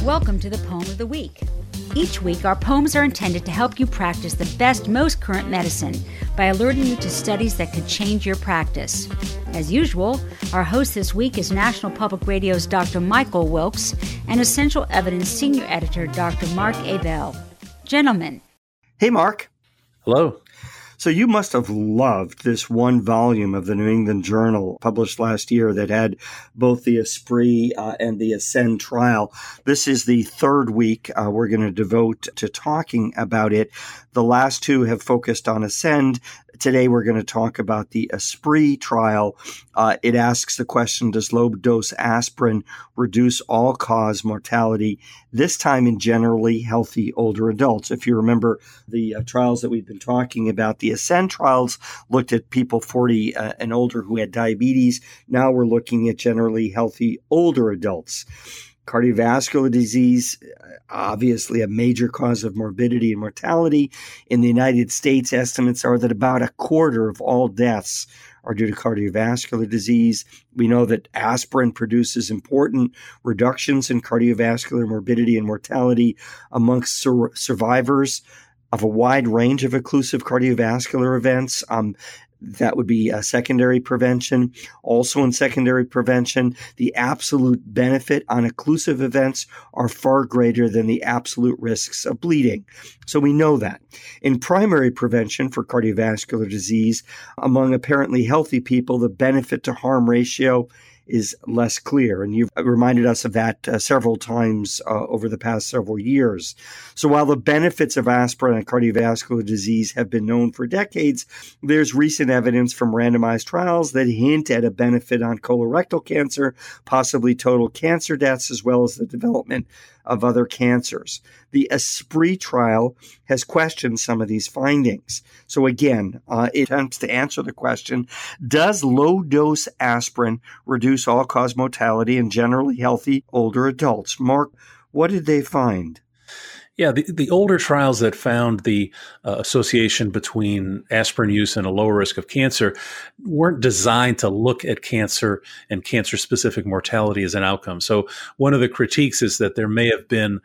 Welcome to the Poem of the Week. Each week, our poems are intended to help you practice the best, most current medicine by alerting you to studies that could change your practice. As usual, our host this week is National Public Radio's Dr. Michael Wilkes and Essential Evidence Senior Editor Dr. Mark Abell. Gentlemen. Hey, Mark. Hello. So you must have loved this one volume of the New England Journal published last year that had both the Esprit and the Ascend trial. This is the third week we're going to devote to talking about it. The last two have focused on Ascend. Today we're going to talk about the Esprit trial. It asks the question, does low-dose aspirin reduce all-cause mortality, this time in generally healthy older adults? If you remember the trials that we've been talking about, the Ascend trials looked at people 40 and older who had diabetes. Now we're looking at generally healthy older adults. Cardiovascular disease, obviously a major cause of morbidity and mortality. In the United States, estimates are that about a quarter of all deaths are due to cardiovascular disease. We know that aspirin produces important reductions in cardiovascular morbidity and mortality amongst survivors of a wide range of occlusive cardiovascular events. That would be secondary prevention. Also in secondary prevention, the absolute benefit on occlusive events are far greater than the absolute risks of bleeding. So we know that. In primary prevention for cardiovascular disease, among apparently healthy people, the benefit to harm ratio is less clear. And you've reminded us of that several times over the past several years. So while the benefits of aspirin on cardiovascular disease have been known for decades, there's recent evidence from randomized trials that hint at a benefit on colorectal cancer, possibly total cancer deaths, as well as the development of other cancers. The Esprit trial has questioned some of these findings. So again, it attempts to answer the question, does low-dose aspirin reduce all-cause mortality in generally healthy older adults? Mark, what did they find? Yeah, the older trials that found the association between aspirin use and a lower risk of cancer weren't designed to look at cancer and cancer-specific mortality as an outcome. So one of the critiques is that there may have been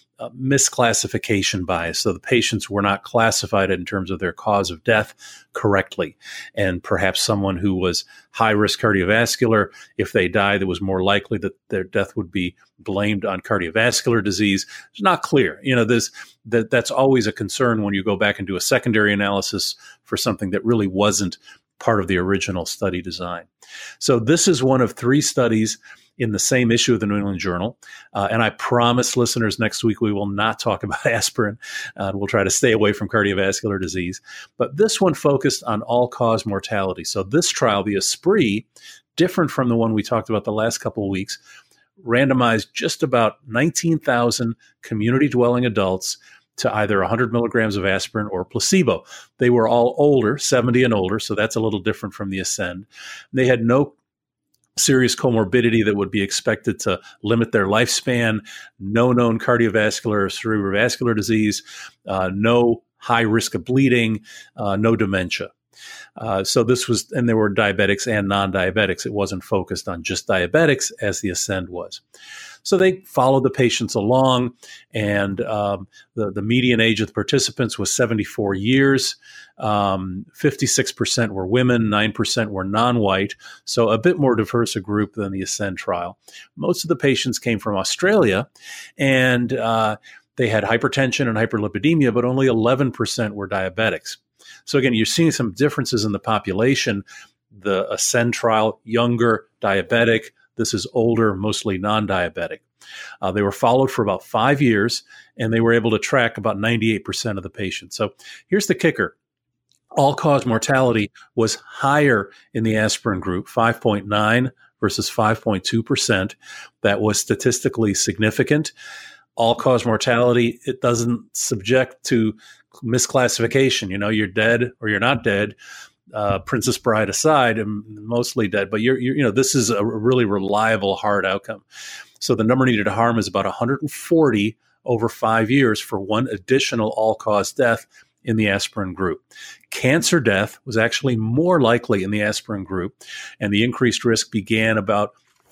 misclassification bias. So the patients were not classified in terms of their cause of death correctly. And perhaps someone who was high-risk cardiovascular, if they died, it was more likely that their death would be blamed on cardiovascular disease. It's not clear. That's always a concern when you go back and do a secondary analysis for something that really wasn't part of the original study design. So this is one of three studies in the same issue of the New England Journal. And I promise listeners next week we will not talk about aspirin. We'll try to stay away from cardiovascular disease. But this one focused on all-cause mortality. So this trial, the Esprit, different from the one we talked about the last couple of weeks, randomized just about 19,000 community-dwelling adults to either 100 milligrams of aspirin or placebo. They were all older, 70 and older, so that's a little different from the Ascend. They had no serious comorbidity that would be expected to limit their lifespan, no known cardiovascular or cerebrovascular disease, no high risk of bleeding, no dementia. So this was, and there were diabetics and non-diabetics. It wasn't focused on just diabetics as the Ascend was. So they followed the patients along, and the median age of the participants was 74 years. 56% were women, 9% were non-white, so a bit more diverse a group than the Ascend trial. Most of the patients came from Australia, and they had hypertension and hyperlipidemia, but only 11% were diabetics. So again, you're seeing some differences in the population. The Ascend trial, younger, diabetic. This is older, mostly non-diabetic. They were followed for about 5 years, and they were able to track about 98% of the patients. So here's the kicker. All-cause mortality was higher in the aspirin group, 5.9 versus 5.2%. That was statistically significant. All-cause mortality, it doesn't subject to misclassification. You're dead or you're not dead. Princess Bride aside, and mostly dead, but this is a really reliable hard outcome. So the number needed to harm is about 140 over 5 years for one additional all-cause death in the aspirin group. Cancer death was actually more likely in the aspirin group, and the increased risk began about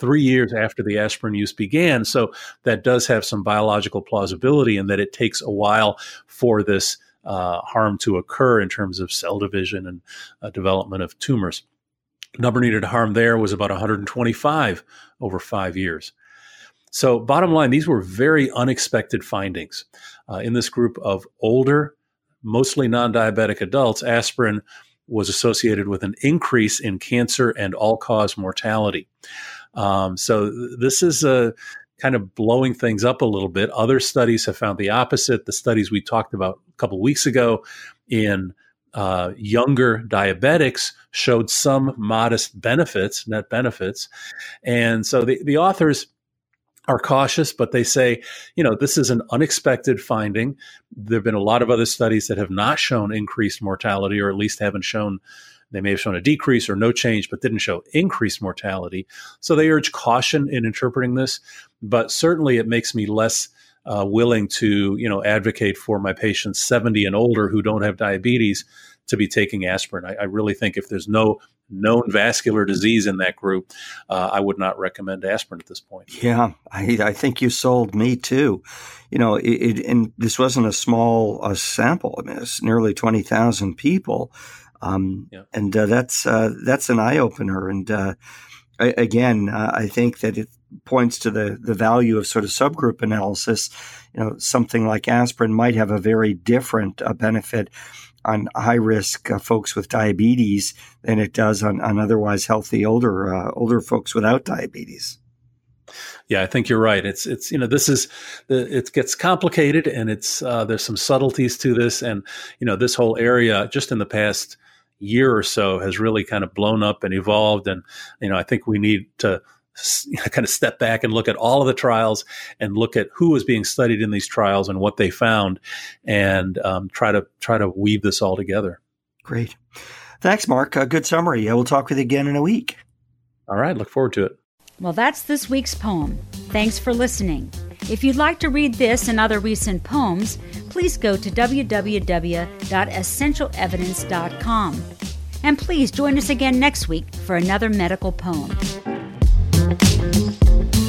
3 years after the aspirin use began. So that does have some biological plausibility in that it takes a while for this harm to occur in terms of cell division and development of tumors. Number needed to harm there was about 125 over 5 years. So bottom line, these were very unexpected findings. In this group of older, mostly non-diabetic adults, aspirin was associated with an increase in cancer and all-cause mortality. So this is kind of blowing things up a little bit. Other studies have found the opposite. The studies we talked about a couple weeks ago in younger diabetics showed some modest benefits, net benefits. And so the authors are cautious, but they say, this is an unexpected finding. There have been a lot of other studies that have not shown increased mortality, or at least haven't shown, they may have shown a decrease or no change, but didn't show increased mortality. So they urge caution in interpreting this, but certainly it makes me less willing to, advocate for my patients 70 and older who don't have diabetes to be taking aspirin. I really think if there's no known vascular disease in that group, I would not recommend aspirin at this point. Yeah, I think you sold me too. And this wasn't a small sample. I mean, it's nearly 20,000 people. And that's an eye opener. And again, I think that it points to the value of sort of subgroup analysis. Something like aspirin might have a very different benefit on high-risk folks with diabetes than it does on otherwise healthy older folks without diabetes. Yeah, I think you're right. It's it gets complicated, and there's some subtleties to this, and this whole area just in the past year or so has really kind of blown up and evolved, and I think we need to kind of step back and look at all of the trials and look at who was being studied in these trials and what they found, and try to weave this all together. Great. Thanks, Mark. Good summary. We'll talk with you again in a week. All right. Look forward to it. Well, that's this week's poem. Thanks for listening. If you'd like to read this and other recent poems, please go to www.essentialevidence.com. And please join us again next week for another medical poem.